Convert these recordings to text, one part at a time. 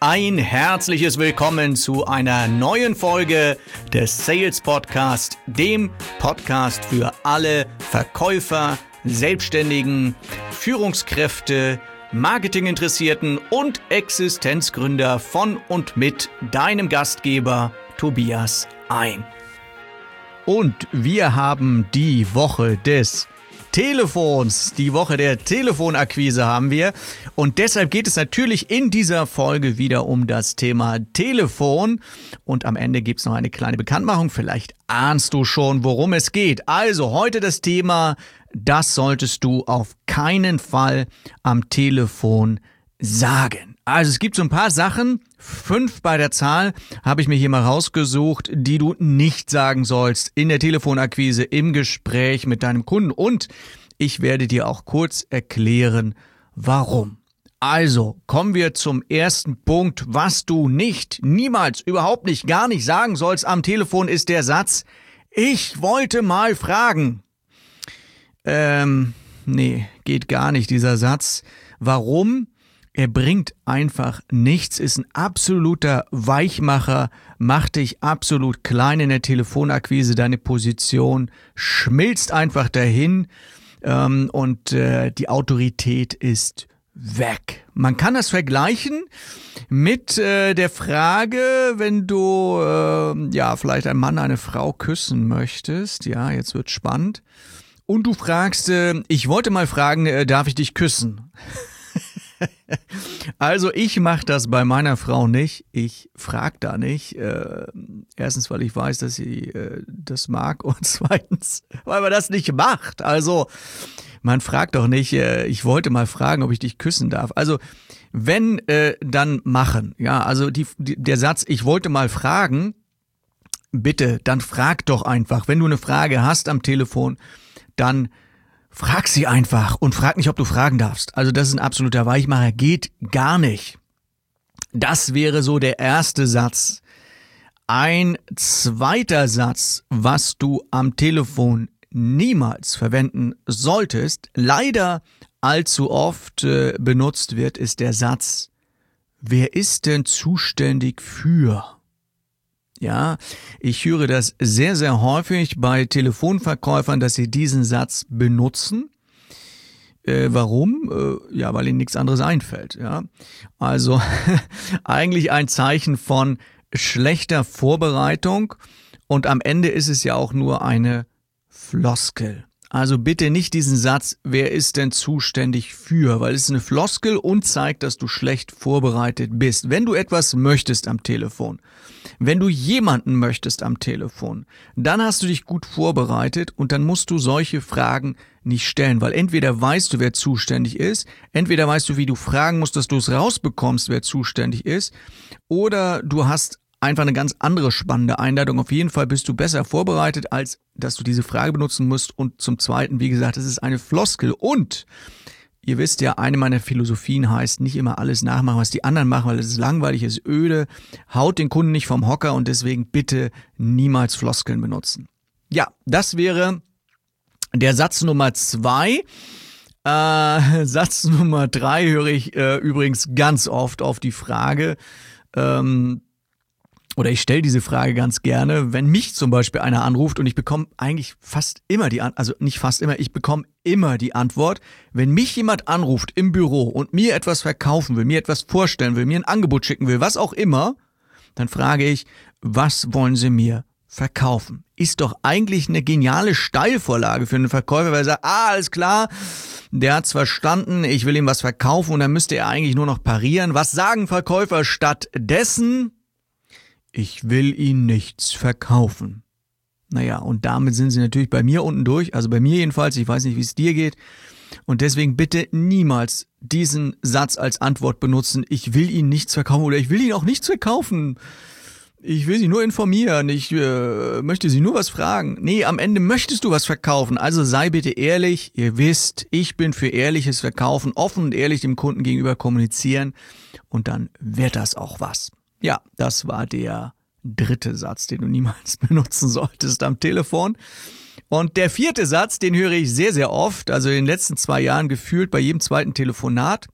Ein herzliches Willkommen zu einer neuen Folge des Sales Podcast, dem Podcast für alle Verkäufer, Selbstständigen, Führungskräfte, Marketinginteressierten und Existenzgründer von und mit deinem Gastgeber Tobias Ein. Und wir haben die Woche des Telefons, die Woche der Telefonakquise haben wir, und deshalb geht es natürlich in dieser Folge wieder um das Thema Telefon und am Ende gibt es noch eine kleine Bekanntmachung, vielleicht ahnst du schon, worum es geht. Also heute das Thema, das solltest du auf keinen Fall am Telefon sagen. Also es gibt so ein paar Sachen, 5 bei der Zahl, habe ich mir hier mal rausgesucht, die du nicht sagen sollst in der Telefonakquise, im Gespräch mit deinem Kunden. Und ich werde dir auch kurz erklären, warum. Also kommen wir zum ersten Punkt. Was du niemals, überhaupt nicht, gar nicht sagen sollst am Telefon, ist der Satz, ich wollte mal fragen. Nee, geht gar nicht, dieser Satz. Warum? Er bringt einfach nichts, ist ein absoluter Weichmacher, macht dich absolut klein in der Telefonakquise, deine Position schmilzt einfach dahin und die Autorität ist weg. Man kann das vergleichen mit der Frage, wenn du vielleicht einen Mann, eine Frau küssen möchtest, ja, jetzt wird's spannend, und du fragst, ich wollte mal fragen, darf ich dich küssen? Also ich mache das bei meiner Frau nicht, ich frage da nicht, erstens, weil ich weiß, dass sie das mag und zweitens, weil man das nicht macht, also man fragt doch nicht, ich wollte mal fragen, ob ich dich küssen darf, also wenn, dann machen, ja, also der Satz, ich wollte mal fragen, bitte, dann frag doch einfach, wenn du eine Frage hast am Telefon, dann frag sie einfach und frag nicht, ob du fragen darfst. Also das ist ein absoluter Weichmacher, geht gar nicht. Das wäre so der erste Satz. Ein zweiter Satz, was du am Telefon niemals verwenden solltest, leider allzu oft benutzt wird, ist der Satz, wer ist denn zuständig für? Ja, ich höre das sehr, sehr häufig bei Telefonverkäufern, dass sie diesen Satz benutzen. Warum? Ja, weil ihnen nichts anderes einfällt. Ja, also eigentlich ein Zeichen von schlechter Vorbereitung und am Ende ist es ja auch nur eine Floskel. Also bitte nicht diesen Satz, wer ist denn zuständig für, weil es ist eine Floskel und zeigt, dass du schlecht vorbereitet bist. Wenn du etwas möchtest am Telefon, wenn du jemanden möchtest am Telefon, dann hast du dich gut vorbereitet und dann musst du solche Fragen nicht stellen, weil entweder weißt du, wer zuständig ist, entweder weißt du, wie du fragen musst, dass du es rausbekommst, wer zuständig ist, oder du hast einfach eine ganz andere spannende Einleitung. Auf jeden Fall bist du besser vorbereitet, als dass du diese Frage benutzen musst. Und zum Zweiten, wie gesagt, es ist eine Floskel. Und ihr wisst ja, eine meiner Philosophien heißt, nicht immer alles nachmachen, was die anderen machen, weil es ist langweilig, es ist öde, haut den Kunden nicht vom Hocker und deswegen bitte niemals Floskeln benutzen. Ja, das wäre der Satz Nummer 2. Satz Nummer 3 höre ich übrigens ganz oft auf die Frage, oder ich stelle diese Frage ganz gerne, wenn mich zum Beispiel einer anruft und ich bekomme eigentlich fast immer ich bekomme immer die Antwort, wenn mich jemand anruft im Büro und mir etwas verkaufen will, mir etwas vorstellen will, mir ein Angebot schicken will, was auch immer, dann frage ich, was wollen Sie mir verkaufen? Ist doch eigentlich eine geniale Steilvorlage für einen Verkäufer, weil er sagt, alles klar, der hat's verstanden, ich will ihm was verkaufen und dann müsste er eigentlich nur noch parieren. Was sagen Verkäufer stattdessen? Ich will Ihnen nichts verkaufen. Naja, und damit sind sie natürlich bei mir unten durch, also bei mir jedenfalls, ich weiß nicht, wie es dir geht. Und deswegen bitte niemals diesen Satz als Antwort benutzen, ich will Ihnen nichts verkaufen oder ich will Ihnen auch nichts verkaufen. Ich will Sie nur informieren, ich möchte Sie nur was fragen. Nee, am Ende möchtest du was verkaufen, also sei bitte ehrlich. Ihr wisst, ich bin für ehrliches Verkaufen, offen und ehrlich dem Kunden gegenüber kommunizieren und dann wird das auch was. Ja, das war der 3. Satz, den du niemals benutzen solltest am Telefon. Und der 4. Satz, den höre ich sehr, sehr oft, also in den letzten 2 Jahren gefühlt bei jedem zweiten Telefonat.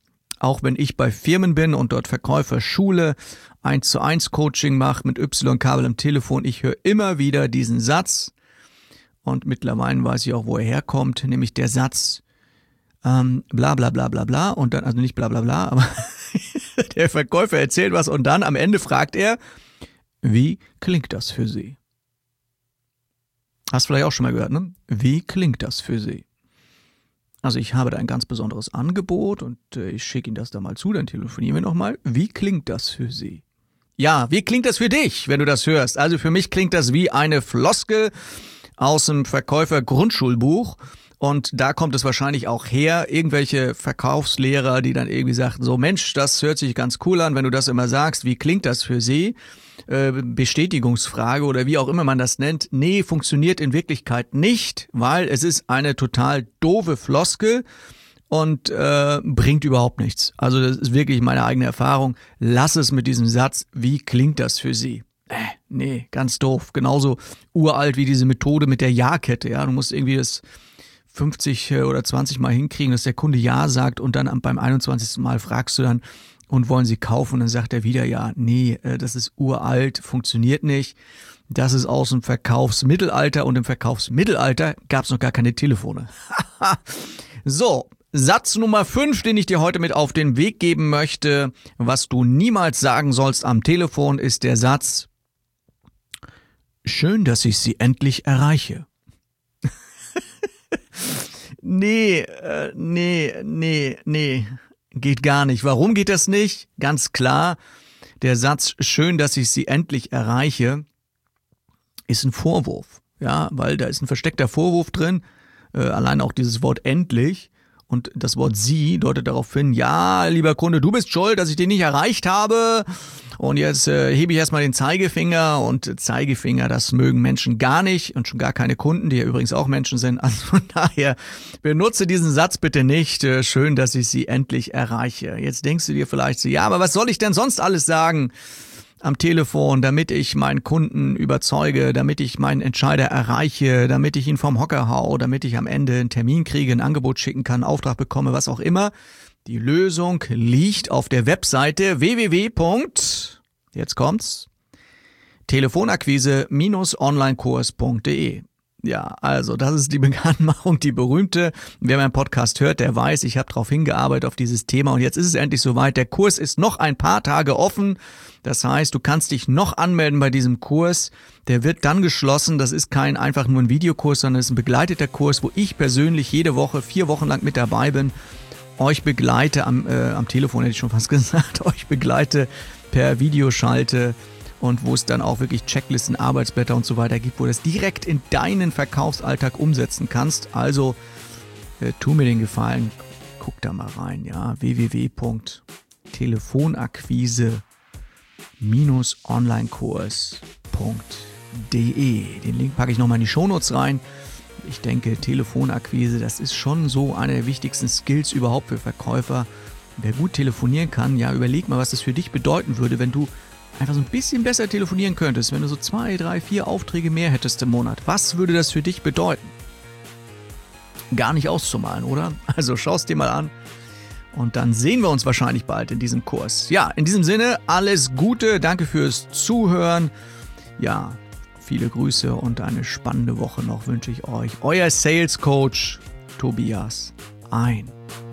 auch wenn ich bei Firmen bin und dort Verkäufer schule, 1:1 Coaching mache mit Y-Kabel am Telefon, ich höre immer wieder diesen Satz und mittlerweile weiß ich auch, wo er herkommt, nämlich der Satz bla bla bla bla bla und dann, also nicht bla bla bla, aber der Verkäufer erzählt was und dann am Ende fragt er, wie klingt das für Sie? Hast du vielleicht auch schon mal gehört, ne? Wie klingt das für Sie? Also ich habe da ein ganz besonderes Angebot und ich schicke Ihnen das da mal zu, dann telefonieren wir nochmal. Wie klingt das für Sie? Ja, wie klingt das für dich, wenn du das hörst? Also für mich klingt das wie eine Floskel aus dem Verkäufer-Grundschulbuch. Und da kommt es wahrscheinlich auch her, irgendwelche Verkaufslehrer, die dann irgendwie sagten, so Mensch, das hört sich ganz cool an, wenn du das immer sagst, wie klingt das für Sie? Bestätigungsfrage oder wie auch immer man das nennt. Nee, funktioniert in Wirklichkeit nicht, weil es ist eine total doofe Floskel und bringt überhaupt nichts. Also das ist wirklich meine eigene Erfahrung. Lass es mit diesem Satz, wie klingt das für Sie? Nee, ganz doof. Genauso uralt wie diese Methode mit der Ja-Kette. Ja, du musst irgendwie das 50 oder 20 Mal hinkriegen, dass der Kunde Ja sagt und dann beim 21. Mal fragst du dann, und wollen Sie kaufen? Und dann sagt er wieder ja. Nee, das ist uralt, funktioniert nicht. Das ist aus dem Verkaufsmittelalter und im Verkaufsmittelalter gab es noch gar keine Telefone. So, Satz Nummer 5, den ich dir heute mit auf den Weg geben möchte, was du niemals sagen sollst am Telefon, ist der Satz: Schön, dass ich Sie endlich erreiche. Nee. Geht gar nicht. Warum geht das nicht? Ganz klar, der Satz, schön, dass ich Sie endlich erreiche, ist ein Vorwurf. Ja, weil da ist ein versteckter Vorwurf drin. Allein auch dieses Wort endlich. Und das Wort Sie deutet darauf hin, ja, lieber Kunde, du bist schuld, dass ich den nicht erreicht habe. Und jetzt hebe ich erstmal den Zeigefinger. Und Zeigefinger, das mögen Menschen gar nicht. Und schon gar keine Kunden, die ja übrigens auch Menschen sind. Also von daher, benutze diesen Satz bitte nicht. Schön, dass ich Sie endlich erreiche. Jetzt denkst du dir vielleicht so, ja, aber was soll ich denn sonst alles sagen am Telefon, damit ich meinen Kunden überzeuge, damit ich meinen Entscheider erreiche, damit ich ihn vom Hocker hau, damit ich am Ende einen Termin kriege, ein Angebot schicken kann, einen Auftrag bekomme, was auch immer. Die Lösung liegt auf der Webseite jetzt kommt's, telefonakquise-onlinekurs.de. Ja, also das ist die Bekanntmachung, die berühmte. Wer meinen Podcast hört, der weiß, ich habe darauf hingearbeitet auf dieses Thema und jetzt ist es endlich soweit. Der Kurs ist noch ein paar Tage offen. Das heißt, du kannst dich noch anmelden bei diesem Kurs. Der wird dann geschlossen. Das ist kein einfach nur ein Videokurs, sondern es ist ein begleiteter Kurs, wo ich persönlich jede Woche 4 Wochen lang mit dabei bin. Euch begleite am Telefon, hätte ich schon fast gesagt, euch begleite per Videoschalte. Und wo es dann auch wirklich Checklisten, Arbeitsblätter und so weiter gibt, wo du das direkt in deinen Verkaufsalltag umsetzen kannst. Also tu mir den Gefallen, guck da mal rein, ja, www.telefonakquise-onlinekurs.de. Den Link packe ich nochmal in die Shownotes rein. Ich denke, Telefonakquise, das ist schon so einer der wichtigsten Skills überhaupt für Verkäufer. Wer gut telefonieren kann, ja, überleg mal, was das für dich bedeuten würde, wenn du einfach so ein bisschen besser telefonieren könntest, wenn du so 2, 3, 4 Aufträge mehr hättest im Monat. Was würde das für dich bedeuten? Gar nicht auszumalen, oder? Also schau es dir mal an und dann sehen wir uns wahrscheinlich bald in diesem Kurs. Ja, in diesem Sinne, alles Gute, danke fürs Zuhören. Ja, viele Grüße und eine spannende Woche noch wünsche ich euch. Euer Sales Coach Tobias Ein.